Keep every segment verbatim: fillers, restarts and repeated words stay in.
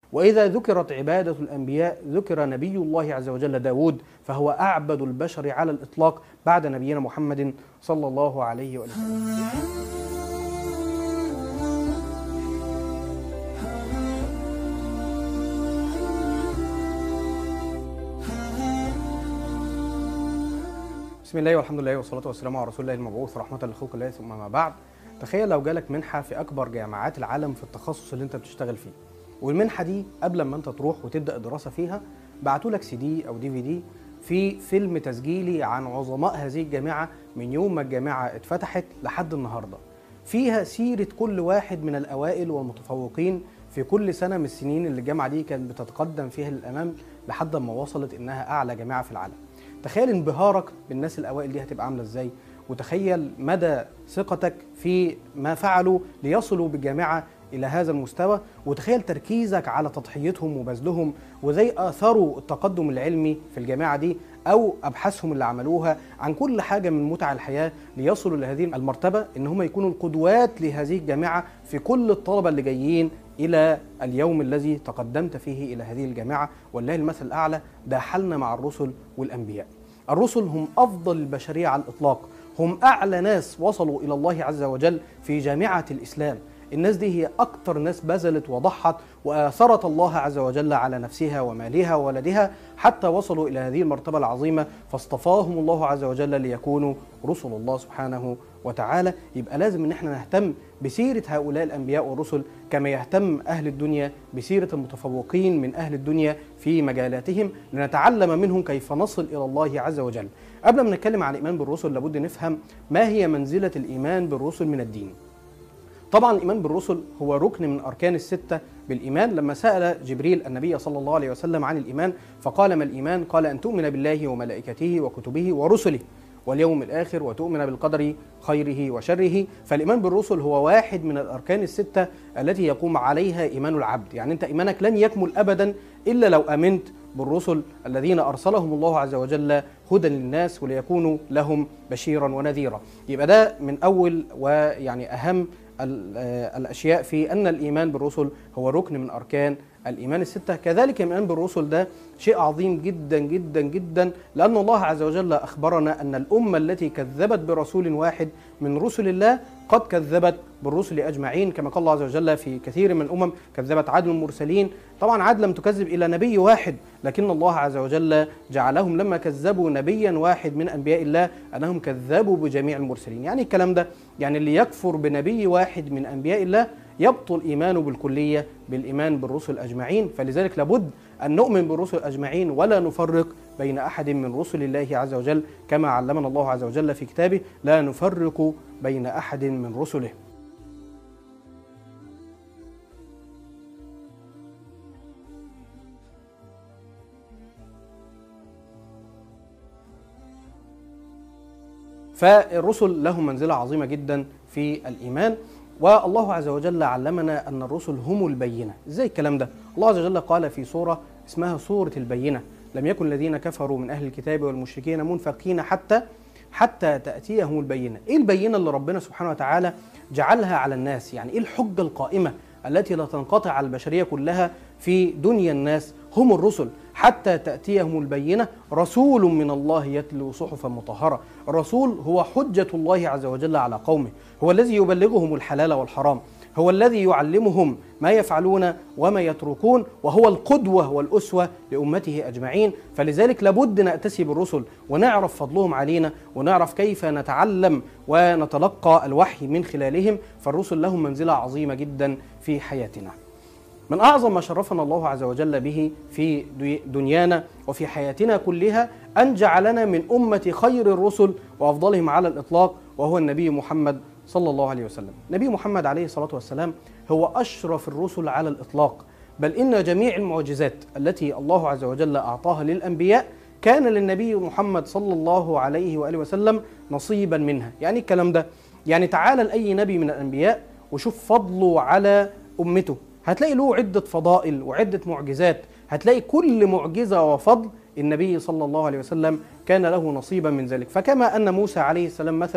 وإذا ذكرت عبادة الأنبياء ذكر نبي الله عز وجل داود، فهو أعبد البشر على الإطلاق بعد نبينا محمد صلى الله عليه وسلم. بسم الله والحمد لله والصلاة والسلام على رسول الله المبعوث رحمة لخلق الله، ثم ما بعد. تخيل لو جالك منحة في أكبر جامعات العالم في التخصص اللي أنت بتشتغل فيه، والمنحة دي قبل ما أنت تروح وتبدأ الدراسة فيها بعتوا لك سي دي أو دي في دي في فيلم تسجيلي عن عظماء هذه الجامعة من يوم ما الجامعة اتفتحت لحد النهاردة، فيها سيرة كل واحد من الأوائل والمتفوقين في كل سنة من السنين اللي الجامعة دي كانت بتتقدم فيها للأمام لحد ما وصلت إنها أعلى جامعة في العالم. تخيل انبهارك بالناس الأوائل دي هتبقى عاملة إزاي، وتخيل مدى ثقتك في ما فعلوا ليصلوا بالجامعة إلى هذا المستوى، وتخيل تركيزك على تضحيتهم وبذلهم وزي آثروا التقدم العلمي في الجامعة دي أو أبحاثهم اللي عملوها عن كل حاجة من متع الحياة ليصلوا لهذه المرتبة، إن هم يكونوا القدوات لهذه الجامعة في كل الطلبة اللي جايين إلى اليوم الذي تقدمت فيه إلى هذه الجامعة. والله المثل الأعلى، ده حالنا مع الرسل والأنبياء. الرسل هم أفضل البشرية على الإطلاق، هم أعلى ناس وصلوا إلى الله عز وجل في جامعة الإسلام. الناس دي هي أكتر ناس بذلت وضحت وآثرت الله عز وجل على نفسها ومالها وولدها حتى وصلوا إلى هذه المرتبة العظيمة، فاصطفاهم الله عز وجل ليكونوا رسل الله سبحانه وتعالى. يبقى لازم إن احنا نهتم بسيرة هؤلاء الأنبياء والرسل كما يهتم أهل الدنيا بسيرة المتفوقين من أهل الدنيا في مجالاتهم، لنتعلم منهم كيف نصل إلى الله عز وجل. قبل ما نتكلم عن الإيمان بالرسل لابد نفهم ما هي منزلة الإيمان بالرسل من الدين. طبعا الإيمان بالرسل هو ركن من أركان الستة بالإيمان. لما سأل جبريل النبي صلى الله عليه وسلم عن الإيمان فقال: ما الإيمان؟ قال: أن تؤمن بالله وملائكته وكتبه ورسله واليوم الآخر وتؤمن بالقدر خيره وشره. فالإيمان بالرسل هو واحد من الأركان الستة التي يقوم عليها إيمان العبد. يعني أنت إيمانك لن يكمل أبدا إلا لو آمنت بالرسل الذين أرسلهم الله عز وجل هدى للناس وليكونوا لهم بشيرا ونذيرا. يبقى ده من أول ويعني أهم الأشياء في أن الإيمان بالرسل هو ركن من أركان الإيمان الستة. كذلك الإيمان بالرسل ده شيء عظيم جدا جدا جدا، لأن الله عز وجل أخبرنا أن الأمة التي كذبت برسول واحد من رسل الله قد كذبت بالرسل أجمعين، كما قال الله عز وجل في كثير من الأمم: كذبت عاد المرسلين. طبعا عاد لم تكذب إلى نبي واحد، لكن الله عز وجل جعلهم لما كذبوا نبيا واحد من أنبياء الله أنهم كذبوا بجميع المرسلين. يعني الكلام ده يعني اللي يكفر بنبي واحد من أنبياء الله يبطل إيمانه بالكلية بالإيمان بالرسل أجمعين. فلذلك لابد أن نؤمن بالرسل أجمعين ولا نفرق بين أحد من رسل الله عز وجل، كما علمنا الله عز وجل في كتابه: لا نفرق بين أحد من رسله. فالرسل لهم منزلة عظيمة جدا في الإيمان، والله عز وجل علمنا أن الرسل هم البينة. إزاي الكلام ده؟ الله عز وجل قال في سورة اسمها سورة البينة: لم يكن الذين كفروا من أهل الكتاب والمشركين منفقين حتى حتى تأتيهم البينة. إيه البينة اللي ربنا سبحانه وتعالى جعلها على الناس؟ يعني إيه الحجة القائمة التي لا تنقطع على البشرية كلها في دنيا الناس؟ هم الرسل. حتى تأتيهم البينة، رسول من الله يتلو صحفا مطهرة. الرسول هو حجة الله عز وجل على قومه، هو الذي يبلغهم الحلال والحرام، هو الذي يعلمهم ما يفعلون وما يتركون، وهو القدوة والأسوة لأمته أجمعين. فلذلك لابد نأتسي بالرسل ونعرف فضلهم علينا ونعرف كيف نتعلم ونتلقى الوحي من خلالهم. فالرسل لهم منزلة عظيمة جدا في حياتنا. من أعظم ما شرفنا الله عز وجل به في دنيانا وفي حياتنا كلها أن جعلنا من أمة خير الرسل وأفضلهم على الإطلاق، وهو النبي محمد صلى الله عليه وسلم. نبي محمد عليه الصلاة والسلام هو أشرف الرسل على الإطلاق، بل إن جميع المعجزات التي الله عز وجل أعطاها للأنبياء كان للنبي محمد صلى الله عليه وآله وسلم نصيبا منها. يعني الكلام ده يعني تعالى لأي نبي من الأنبياء وشوف فضله على أمته، هتلاقي له عدة فضائل وعدة معجزات، هتلاقي كل معجزة وفضل النبي صلى الله عليه وسلم كان له نصيبا من ذلك. فكما أن موسى عليه السلام مثلا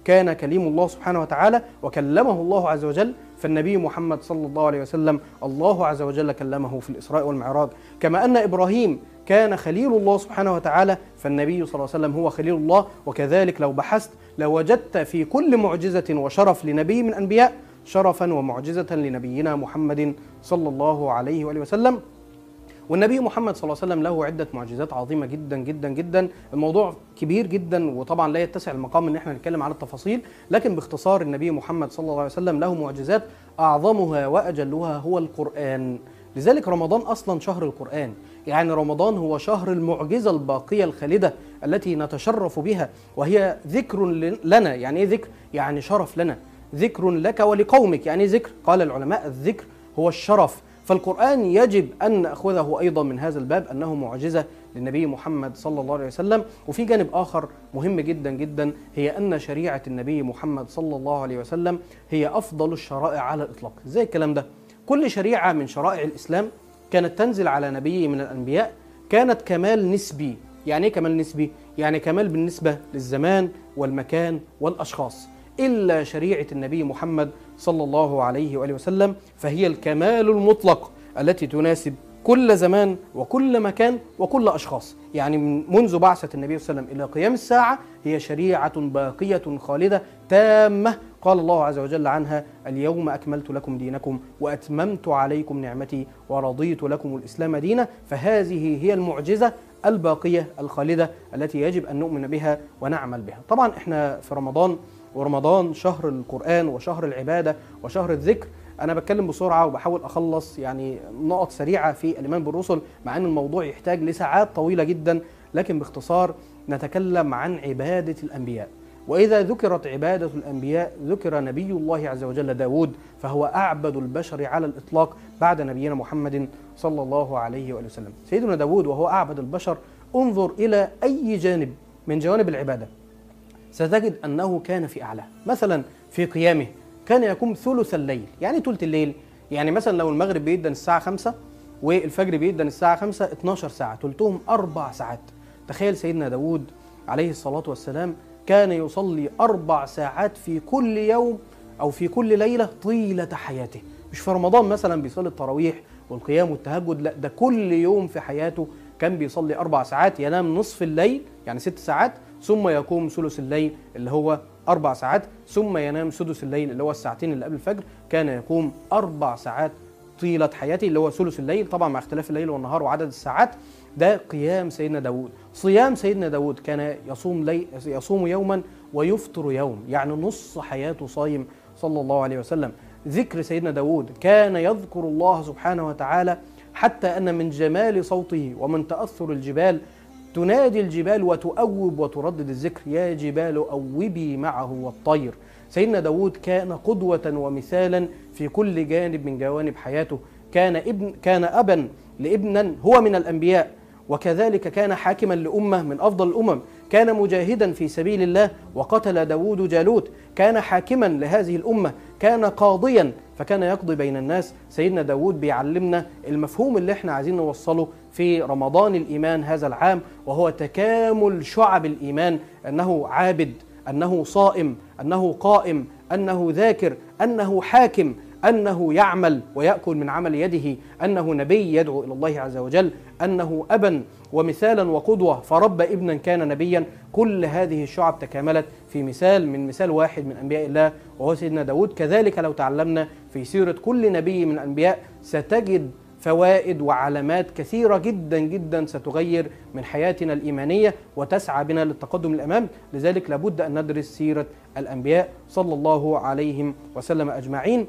كان كليم الله سبحانه وتعالى وكلمه الله عز وجل، فالنبي محمد صلى الله عليه وسلم الله عز وجل كلمه في الإسراء والمعراج. كما أن إبراهيم كان خليل الله سبحانه وتعالى، فالنبي صلى الله عليه وسلم هو خليل الله. وكذلك لو بحثت لوجدت في كل معجزة وشرف لنبي من الأنبياء شرفا ومعجزة لنبينا محمد صلى الله عليه وآله وسلم. والنبي محمد صلى الله عليه وسلم له عدة معجزات عظيمة جدا جدا جدا. الموضوع كبير جدا وطبعا لا يتسع المقام ان احنا نتكلم على التفاصيل، لكن باختصار النبي محمد صلى الله عليه وسلم له معجزات أعظمها وأجلها هو القرآن. لذلك رمضان أصلا شهر القرآن، يعني رمضان هو شهر المعجزة الباقية الخالدة التي نتشرف بها، وهي ذكر لنا. يعني ايه ذكر؟ يعني شرف لنا، ذكر لك ولقومك. يعني ذكر؟ قال العلماء الذكر هو الشرف. فالقرآن يجب أن نأخذه أيضا من هذا الباب أنه معجزة للنبي محمد صلى الله عليه وسلم. وفي جانب آخر مهم جدا جدا، هي أن شريعة النبي محمد صلى الله عليه وسلم هي أفضل الشرائع على الإطلاق. إزاي الكلام ده؟ كل شريعة من شرائع الإسلام كانت تنزل على نبي من الأنبياء كانت كمال نسبي. يعني إيه كمال نسبي؟ يعني كمال بالنسبة للزمان والمكان والأشخاص، إلا شريعة النبي محمد صلى الله عليه وآله وسلم فهي الكمال المطلق التي تناسب كل زمان وكل مكان وكل أشخاص. يعني منذ بعثة النبي صلى الله عليه وسلم إلى قيام الساعة هي شريعة باقية خالدة تامة، قال الله عز وجل عنها: اليوم أكملت لكم دينكم وأتممت عليكم نعمتي ورضيت لكم الإسلام دينا. فهذه هي المعجزة الباقية الخالدة التي يجب أن نؤمن بها ونعمل بها. طبعا إحنا في رمضان، ورمضان شهر القرآن وشهر العبادة وشهر الذكر. أنا بتكلم بسرعة وبحاول أخلص يعني نقط سريعة في الإيمان بالرسل، مع أن الموضوع يحتاج لساعات طويلة جدا، لكن باختصار نتكلم عن عبادة الأنبياء. وإذا ذكرت عبادة الأنبياء ذكر نبي الله عز وجل داود، فهو أعبد البشر على الإطلاق بعد نبينا محمد صلى الله عليه وآله وسلم. سيدنا داود وهو أعبد البشر، انظر إلى أي جانب من جوانب العبادة ستجد أنه كان في أعلى. مثلا في قيامه كان يقوم ثلث الليل. يعني ثلث الليل يعني مثلا لو المغرب بيدن الساعة خمسة والفجر بيدن الساعة خمسة، اتناشر ساعة، ثلثهم أربع ساعات. تخيل سيدنا داود عليه الصلاة والسلام كان يصلي أربع ساعات في كل يوم أو في كل ليلة طيلة حياته. مش في رمضان مثلا بيصلي التراويح والقيام والتهجد، لا، ده كل يوم في حياته كان بيصلي أربع ساعات، ينام نصف الليل يعني ست ساعات، ثم يقوم ثلث الليل اللي هو أربع ساعات، ثم ينام سدس الليل اللي هو الساعتين اللي قبل الفجر. كان يقوم أربع ساعات طيلة حياته اللي هو ثلث الليل، طبعا مع اختلاف الليل والنهار وعدد الساعات. ده قيام سيدنا داود. صيام سيدنا داود كان يصوم لي يصوم يوما ويفطر يوم، يعني نص حياته صايم صلى الله عليه وسلم. ذكر سيدنا داود كان يذكر الله سبحانه وتعالى حتى أن من جمال صوته ومن تأثر الجبال تنادي الجبال وتؤوب وتردد الذكر: يا جبال أوبي معه والطير. سيدنا داود كان قدوة ومثالا في كل جانب من جوانب حياته. كان ابن كان أبا لابنا هو من الأنبياء، وكذلك كان حاكما لأمة من أفضل الأمم. كان مجاهدا في سبيل الله وقتل داود جالوت. كان حاكما لهذه الأمة، كان قاضيا فكان يقضي بين الناس. سيدنا داود بيعلمنا المفهوم اللي احنا عايزين نوصله في رمضان الإيمان هذا العام، وهو تكامل شعب الإيمان: أنه عابد، أنه صائم، أنه قائم، أنه ذاكر، أنه حاكم، أنه يعمل ويأكل من عمل يده، أنه نبي يدعو إلى الله عز وجل، أنه أبا ومثالا وقدوة فربى ابنا كان نبيا. كل هذه الشعب تكاملت في مثال من مثال واحد من أنبياء الله وهو سيدنا داود. كذلك لو تعلمنا في سيرة كل نبي من الأنبياء ستجد فوائد وعلامات كثيرة جدا جدا ستغير من حياتنا الإيمانية وتسعى بنا للتقدم الأمام. لذلك لابد أن ندرس سيرة الأنبياء صلى الله عليه وسلم أجمعين.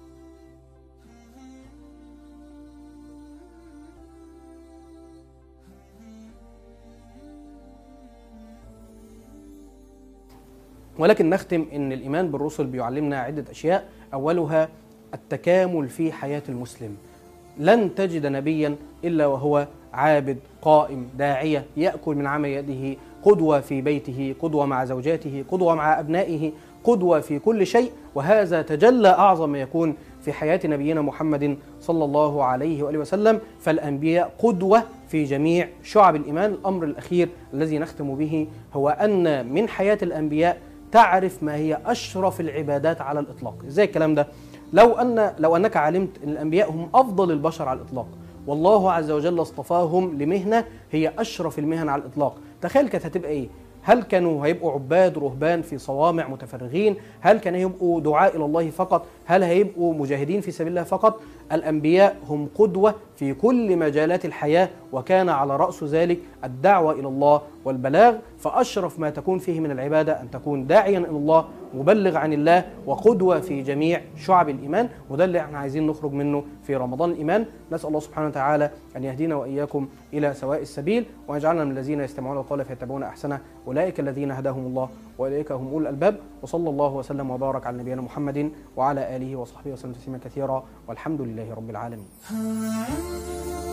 ولكن نختم إن الإيمان بالرسل بيعلمنا عدة أشياء، أولها التكامل في حياة المسلم. لن تجد نبيا إلا وهو عابد قائم داعية يأكل من عمل يده، قدوة في بيته، قدوة مع زوجاته، قدوة مع أبنائه، قدوة في كل شيء. وهذا تجلى أعظم ما يكون في حياة نبينا محمد صلى الله عليه وآله وسلم. فالأنبياء قدوة في جميع شعب الإيمان. الأمر الأخير الذي نختم به هو أن من حياة الأنبياء تعرف ما هي أشرف العبادات على الإطلاق. إزاي الكلام ده؟ لو أن لو أنك علمت أن الأنبياء هم أفضل البشر على الإطلاق، والله عز وجل اصطفاهم لمهنة هي أشرف المهن على الإطلاق، تخيل كانت هتبقى إيه؟ هل كانوا هيبقوا عباد رهبان في صوامع متفرغين؟ هل كانوا هيبقوا دعاء إلى الله فقط؟ هل هيبقوا مجاهدين في سبيل الله فقط؟ الأنبياء هم قدوة في كل مجالات الحياة، وكان على رأس ذلك الدعوة إلى الله والبلاغ. فأشرف ما تكون فيه من العبادة أن تكون داعيا إلى الله، مبلغ عن الله، وقدوة في جميع شعب الإيمان. وده اللي احنا عايزين نخرج منه في رمضان الإيمان. نسأل الله سبحانه وتعالى أن يهدينا وإياكم إلى سواء السبيل، ويجعلنا من الذين يستمعون القول فيتبعون أحسنه، أولئك الذين هداهم الله وأولئك هم أولو الألباب. وصلى الله وسلم وبارك على نبينا محمد وعلى آله وصحبه وسلم تسليما كثيرا، والحمد لله رب العالمين.